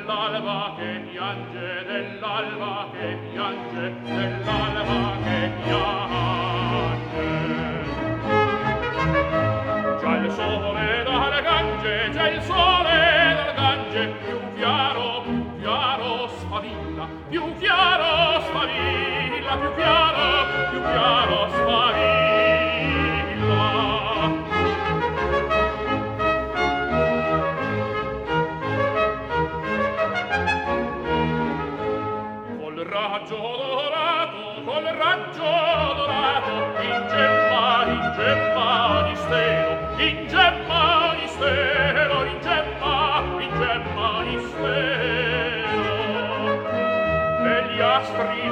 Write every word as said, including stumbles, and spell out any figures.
dell'alba che piange, dell'alba che piange, dell'alba che piange. Già il sole dal Gange, già il sole dal Gange, più chiaro, più chiaro sfavilla, più chiaro sfavilla, più chiaro, più chiaro sfavilla. Col raggio dorato, col raggio dorato, in gemma, in gemma di stelo, in gemma di stelo, in gemma, in gemma di stelo. E gli astri